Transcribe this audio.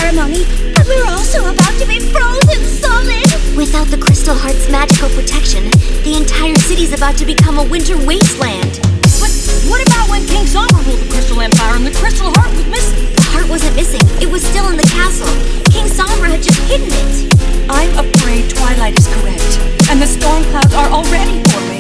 ceremony, but we're also about to be frozen solid! Without the Crystal Heart's magical protection, the entire city's about to become a winter wasteland. But what about when King Sombra ruled the Crystal Empire and the Crystal Heart was missing? The heart wasn't missing. It was still in the castle. King Sombra had just hidden it. I'm afraid Twilight is correct, and the storm clouds are already forming.